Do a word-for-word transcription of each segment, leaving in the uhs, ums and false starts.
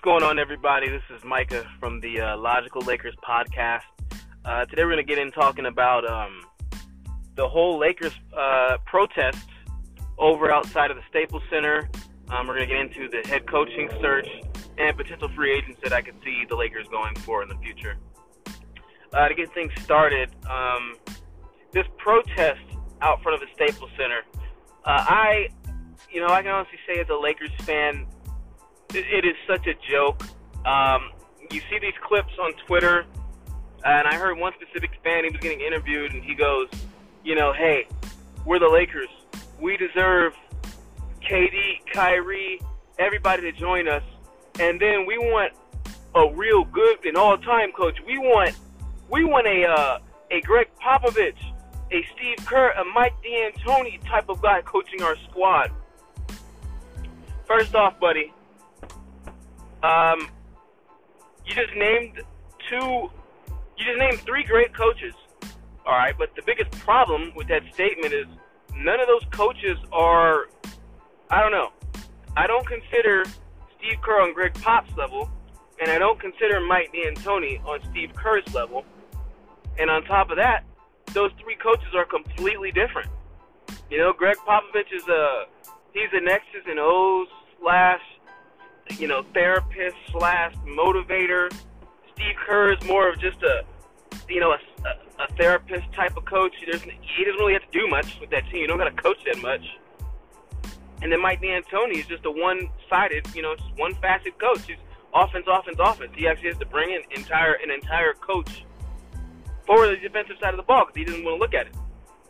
going on, everybody? This is Micah from the uh, Logical Lakers podcast. Uh, today we're going to get in talking about um, the whole Lakers uh, protest over outside of the Staples Center. Um, we're going to get into the head coaching search and potential free agents that I could see the Lakers going for in the future. Uh, to get things started, um, this protest out front of the Staples Center, uh, I, you know, I can honestly say as a Lakers fan, it, it is such a joke. Um, you see these clips on Twitter, and I heard one specific fan, he was getting interviewed, and he goes, you know, hey, we're the Lakers. We deserve K D, Kyrie, everybody to join us, and then we want a real good and all-time coach. We want we want a uh, a Greg Popovich, a Steve Kerr, a Mike D'Antoni type of guy coaching our squad. First off, buddy, um, you just named two, you just named three great coaches. All right, but the biggest problem with that statement is none of those coaches are, I don't know. I don't consider Steve Kerr on Greg Pop's level, and I don't consider Mike D'Antoni on Steve Kerr's level. And on top of that, those three coaches are completely different. You know, Greg Popovich is a, he's an X's and O's slash, you know, therapist slash motivator. Steve Kerr is more of just a, you know, a, a, a therapist type of coach. He doesn't, he doesn't really have to do much with that team. You don't got to coach that much. And then Mike D'Antoni is just a one-sided, you know, just one-facet coach. He's offense, offense, offense. He actually has to bring in entire an entire coach for the defensive side of the ball because he doesn't want to look at it.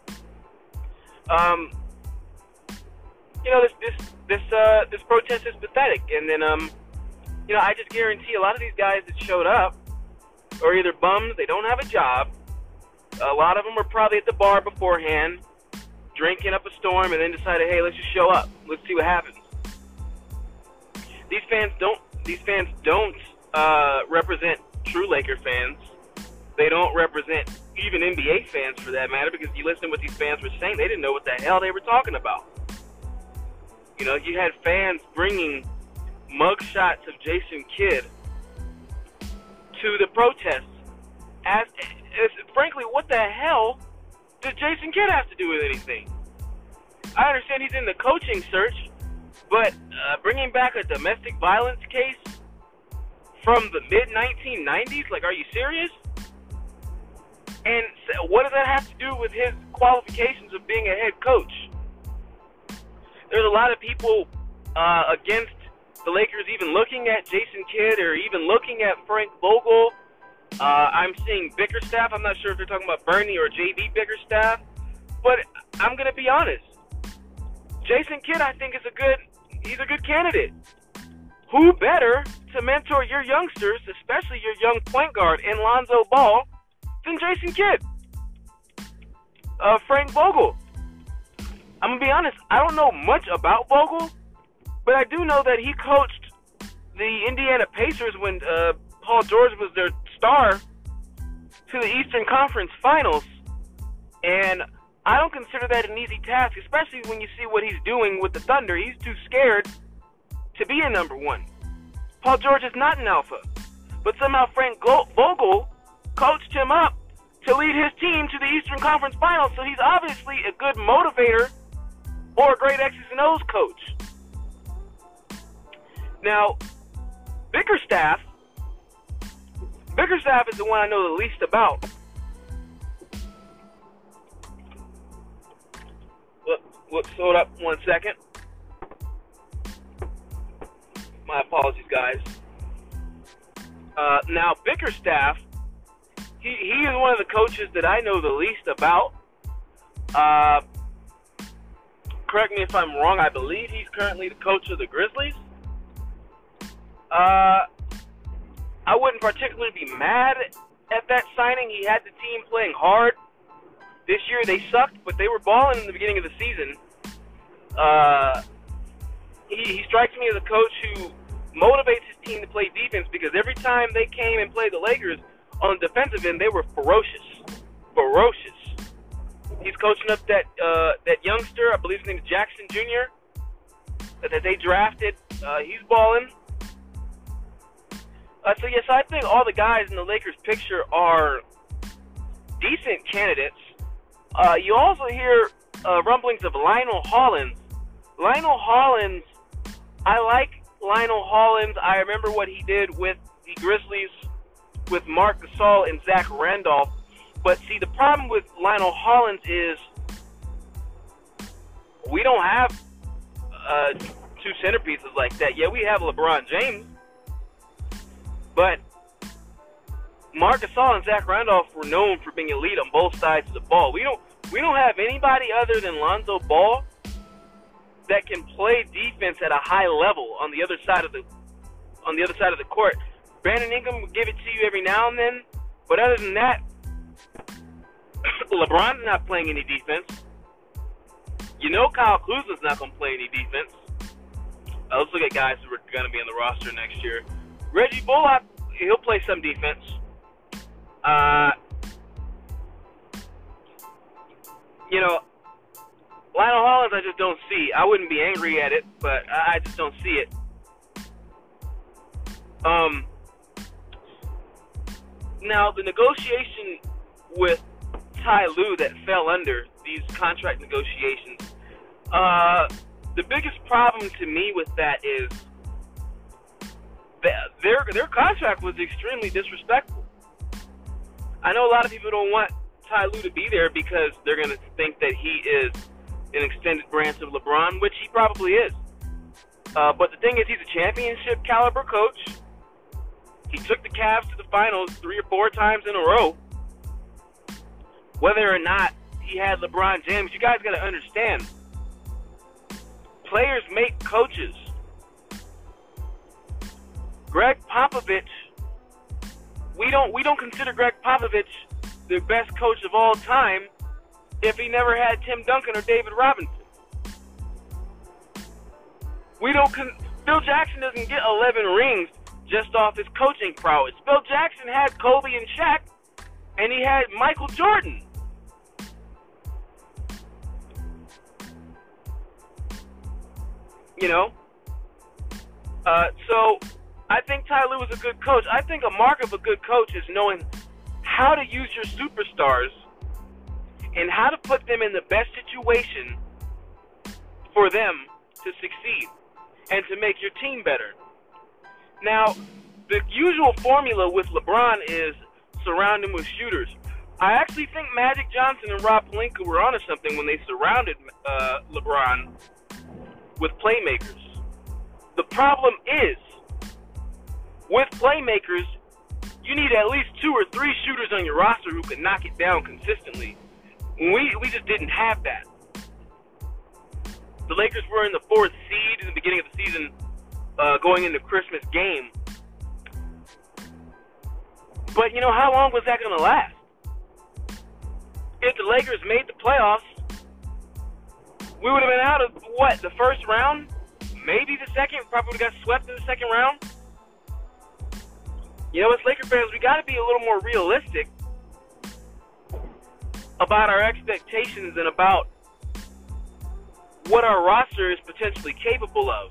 Um, you know, this this this uh, this protest is pathetic. And then, um, you know, I just guarantee a lot of these guys that showed up are either bums, they don't have a job. A lot of them were probably at the bar beforehand, drinking up a storm, and then decided, hey, let's just show up. Let's see what happens. These fans don't. These fans don't uh, represent true Laker fans. They don't represent even N B A fans, for that matter, because you listen to what these fans were saying. They didn't know what the hell they were talking about. You know, you had fans bringing mug shots of Jason Kidd to the protests. As, as frankly, what the hell does Jason Kidd have to do with anything? I understand he's in the coaching search, but uh, bringing back a domestic violence case from the mid nineteen nineties, like, are you serious? And so what does that have to do with his qualifications of being a head coach? There's a lot of people uh, against the Lakers even looking at Jason Kidd or even looking at Frank Vogel. Uh, I'm seeing Bickerstaff. I'm not sure if they're talking about Bernie or J V Bickerstaff, but I'm going to be honest. Jason Kidd, I think, is a good, he's a good candidate. Who better to mentor your youngsters, especially your young point guard in Lonzo Ball, than Jason Kidd? Uh, Frank Vogel. I'm going to be honest, I don't know much about Vogel, but I do know that he coached the Indiana Pacers when uh, Paul George was their star to the Eastern Conference Finals, and I don't consider that an easy task, especially when you see what he's doing with the Thunder. He's too scared to be a number one. Paul George is not an alpha, but somehow Frank Vogel coached him up to lead his team to the Eastern Conference Finals, so he's obviously a good motivator or a great X's and O's coach. Now, Bickerstaff, Bickerstaff is the one I know the least about. Look, look, hold up one second. My apologies, guys. Uh, now, Bickerstaff, he, he is one of the coaches that I know the least about. Uh, correct me if I'm wrong. I believe he's currently the coach of the Grizzlies. Uh, I wouldn't particularly be mad at that signing. He had the team playing hard. This year they sucked, but they were balling in the beginning of the season. Uh, he, he strikes me as a coach who motivates his team to play defense, because every time they came and played the Lakers on the defensive end, they were ferocious. Ferocious. He's coaching up that uh, that youngster, I believe his name is Jackson Junior, that, that they drafted. Uh, he's balling. Uh, so yes, I think all the guys in the Lakers picture are decent candidates. Uh, you also hear uh, rumblings of Lionel Hollins. Lionel Hollins, I like Lionel Hollins. I remember what he did with the Grizzlies with Marc Gasol and Zach Randolph. But see, the problem with Lionel Hollins is we don't have uh, two centerpieces like that. Yeah, we have LeBron James, but Marc Gasol and Zach Randolph were known for being elite on both sides of the ball. We don't we don't have anybody other than Lonzo Ball that can play defense at a high level on the other side of the on the other side of the court. Brandon Ingram will give it to you every now and then, but other than that, LeBron's not playing any defense. You know Kyle Kuzma's not going to play any defense. Uh, let's look at guys who are going to be on the roster next year. Reggie Bullock, he'll play some defense. Uh, you know, Lionel Hollins, I just don't see. I wouldn't be angry at it, but I just don't see it. Um, now, the negotiation with Ty Lue that fell under these contract negotiations, uh, the biggest problem to me with that is that their their contract was extremely disrespectful. I know a lot of people don't want Ty Lue to be there because they're going to think that he is an extended branch of LeBron, which he probably is. Uh, but the thing is, he's a championship caliber coach. He took the Cavs to the finals three or four times in a row. Whether or not he had LeBron James, you guys got to understand, players make coaches. Greg Popovich, we don't we don't consider Greg Popovich the best coach of all time if he never had Tim Duncan or David Robinson. We don't con- Phil Jackson doesn't get eleven rings just off his coaching prowess. Phil Jackson had Kobe and Shaq, and he had Michael Jordan. You know? Uh, so, I think Ty Lue is a good coach. I think a mark of a good coach is knowing how to use your superstars and how to put them in the best situation for them to succeed and to make your team better. Now, the usual formula with LeBron is surround him with shooters. I actually think Magic Johnson and Rob Pelinka were onto something when they surrounded uh, LeBron with playmakers. The problem is, with playmakers, you need at least two or three shooters on your roster who can knock it down consistently. We we just didn't have that. The Lakers were in the fourth seed in the beginning of the season, uh, going into Christmas game. But, you know, how long was that going to last? If the Lakers made the playoffs, we would have been out of, what, the first round? Maybe the second. Probably would have got swept in the second round. You know, as Laker fans, we got to be a little more realistic about our expectations and about what our roster is potentially capable of.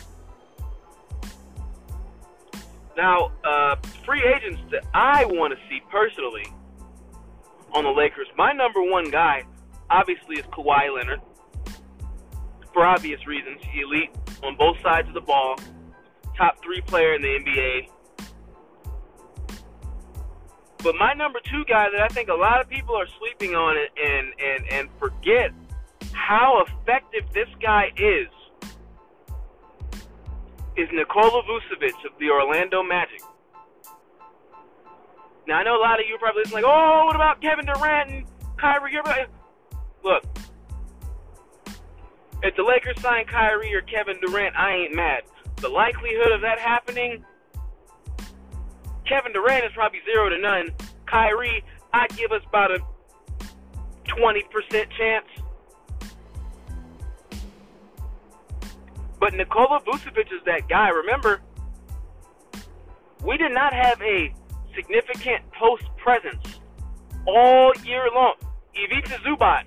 Now, uh, free agents that I want to see personally on the Lakers, my number one guy, obviously, is Kawhi Leonard. For obvious reasons, he's elite on both sides of the ball, top three player in the N B A. But my number two guy that I think a lot of people are sleeping on it and, and, and forget how effective this guy is, is Nikola Vucevic of the Orlando Magic. Now, I know a lot of you are probably listening like, oh, what about Kevin Durant and Kyrie Irving? Look, if the Lakers sign Kyrie or Kevin Durant, I ain't mad. The likelihood of that happening, Kevin Durant is probably zero to none. Kyrie, I'd give us about a twenty percent chance. But Nikola Vucevic is that guy. Remember, we did not have a significant post presence all year long. Ivica Zubac.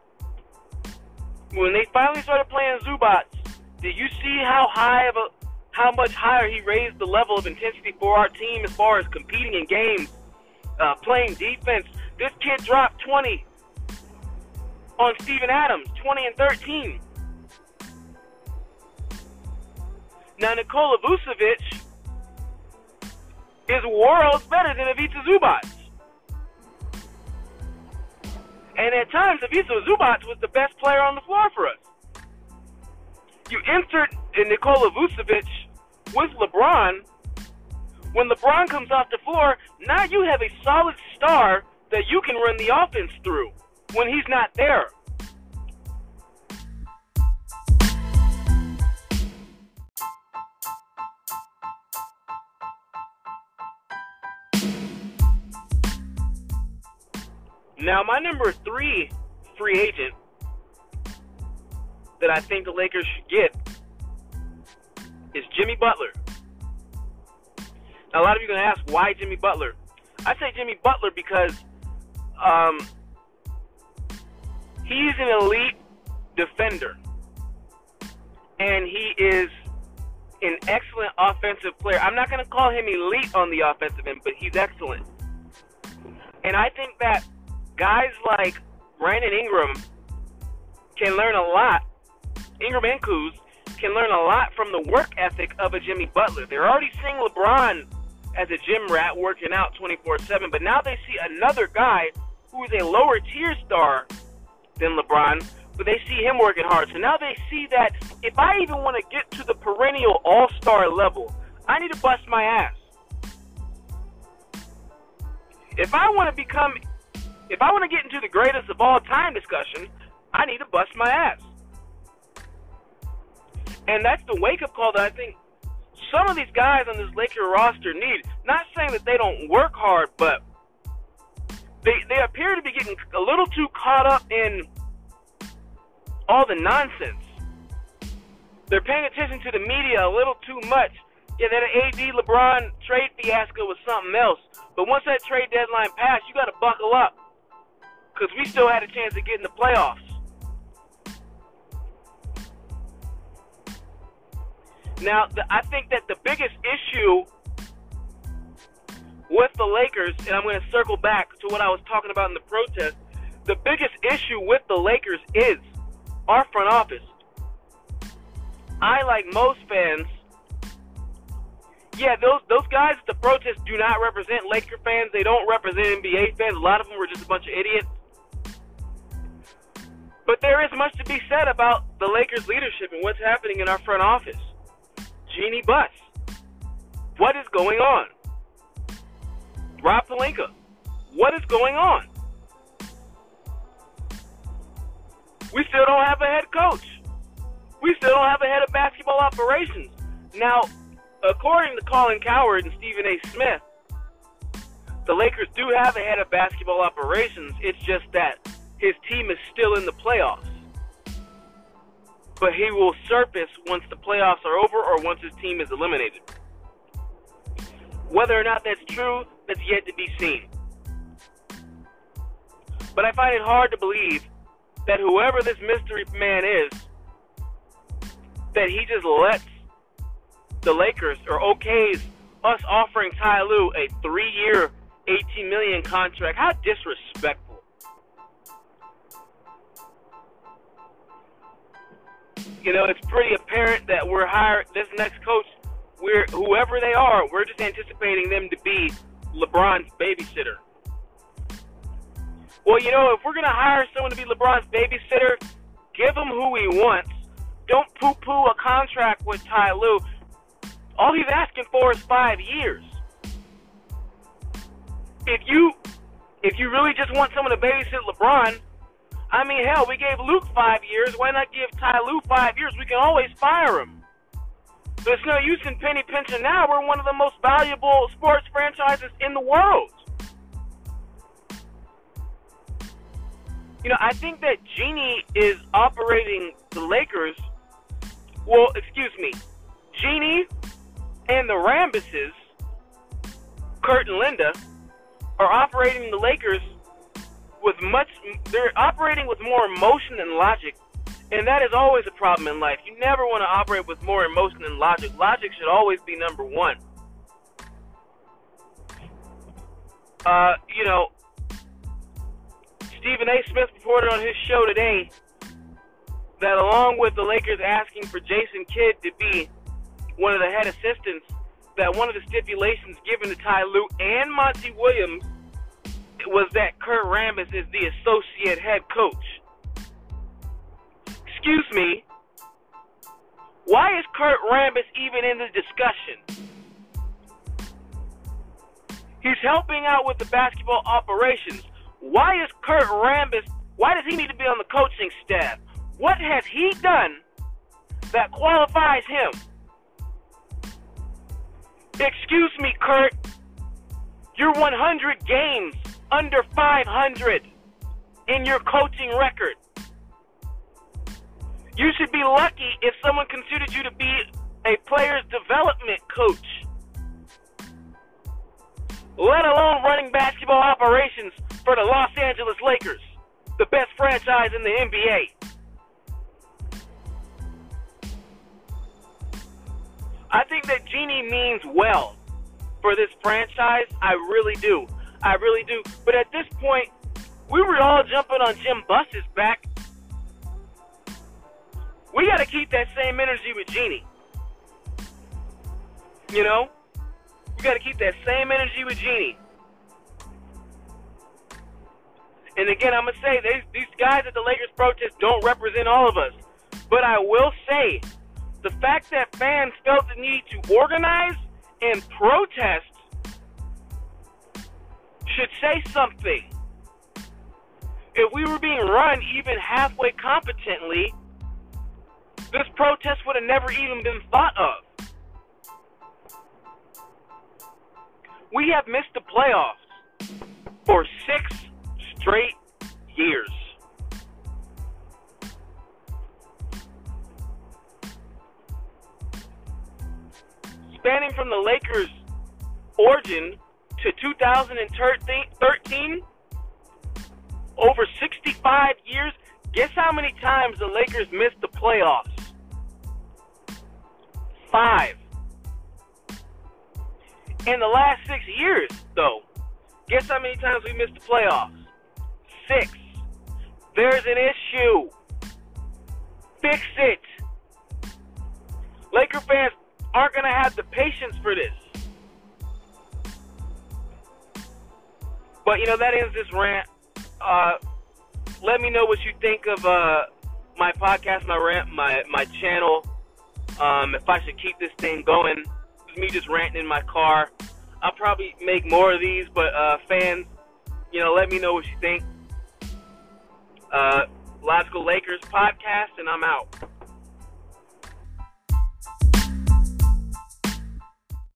When they finally started playing Zubac, did you see how high of a how much higher he raised the level of intensity for our team as far as competing in games, uh, playing defense. This kid dropped twenty on Steven Adams, twenty and thirteen. Now, Nikola Vucevic is worlds better than Ivica Zubac. And at times, Ivica Zubac was the best player on the floor for us. You insert Nikola Vucevic with LeBron. When LeBron comes off the floor, now you have a solid star that you can run the offense through when he's not there. Now, my number three free agent that I think the Lakers should get is Jimmy Butler. Now, a lot of you are going to ask, why Jimmy Butler? I say Jimmy Butler because um, he's an elite defender, and he is an excellent offensive player. I'm not going to call him elite on the offensive end, but he's excellent. And I think that guys like Brandon Ingram can learn a lot. Ingram and Kuz can learn a lot from the work ethic of a Jimmy Butler. They're already seeing LeBron as a gym rat working out twenty-four seven, but now they see another guy who is a lower tier star than LeBron, but they see him working hard. So now they see that if I even want to get to the perennial all-star level, I need to bust my ass. If I want to become If I want to get into the greatest of all time discussion, I need to bust my ass. And that's the wake-up call that I think some of these guys on this Laker roster need. Not saying that they don't work hard, but they they appear to be getting a little too caught up in all the nonsense. They're paying attention to the media a little too much. Yeah, that A D LeBron trade fiasco was something else. But once that trade deadline passed, you got to buckle up, because we still had a chance to get in the playoffs. Now, the, I think that the biggest issue with the Lakers, and I'm going to circle back to what I was talking about in the protest, the biggest issue with the Lakers is our front office. I, like most fans, yeah, those those guys at the protest do not represent Laker fans. They don't represent N B A fans. A lot of them were just a bunch of idiots. But there is much to be said about the Lakers' leadership and what's happening in our front office. Jeanie Buss, what is going on? Rob Pelinka, what is going on? We still don't have a head coach. We still don't have a head of basketball operations. Now, according to Colin Cowherd and Stephen A. Smith, the Lakers do have a head of basketball operations. It's just that his team is still in the playoffs. But he will surface once the playoffs are over or once his team is eliminated. Whether or not that's true, that's yet to be seen. But I find it hard to believe that whoever this mystery man is, that he just lets the Lakers, or okays us offering Ty Lue a three-year, eighteen million dollars contract. How disrespectful. You know, it's pretty apparent that we're hiring this next coach, we're whoever they are, we're just anticipating them to be LeBron's babysitter. Well, you know, if we're going to hire someone to be LeBron's babysitter, give him who he wants. Don't poo-poo a contract with Ty Lue. All he's asking for is five years. If you, if you really just want someone to babysit LeBron, I mean, hell, we gave Luke five years. Why not give Ty Lue five years? We can always fire him. There's no use in penny pinching now. We're one of the most valuable sports franchises in the world. You know, I think that Jeanie is operating the Lakers. Well, excuse me. Jeanie and the Rambuses, Kurt and Linda, are operating the Lakers with much, they're operating with more emotion than logic. And that is always a problem in life. You never want to operate with more emotion than logic. Logic should always be number one. Uh, you know, Stephen A. Smith reported on his show today that along with the Lakers asking for Jason Kidd to be one of the head assistants, that one of the stipulations given to Ty Lue and Monty Williams was that Kurt Rambis is the associate head coach. Excuse me, why is Kurt Rambis even in the discussion? He's helping out with the basketball operations. Why is Kurt Rambis, why does he need to be on the coaching staff? What has he done that qualifies him? Excuse me, Kurt, you're one hundred games under five hundred in your coaching record. You should be lucky if someone considered you to be a player's development coach, let alone running basketball operations for the Los Angeles Lakers, the best franchise in the N B A. I think that Jeanie means well for this franchise. I really do. I really do. But at this point, we were all jumping on Jim Buss's back. We got to keep that same energy with Jeanie. You know? We got to keep that same energy with Jeanie. And again, I'm going to say, they, these guys at the Lakers protest don't represent all of us. But I will say, the fact that fans felt the need to organize and protest should say something. If we were being run even halfway competently, this protest would have never even been thought of. We have missed the playoffs for six straight years. Spanning from the Lakers' origin to two thousand thirteen, over sixty-five years, guess how many times the Lakers missed the playoffs? Five. In the last six years, though, guess how many times we missed the playoffs? Six. There's an issue. Fix it. Laker fans aren't going to have the patience for this. But, you know, that ends this rant. Uh, let me know what you think of uh, my podcast, my rant, my, my channel. Um, if I should keep this thing going. It's me just ranting in my car. I'll probably make more of these, but uh, fans, you know, let me know what you think. Uh, Logical Lakers podcast, and I'm out.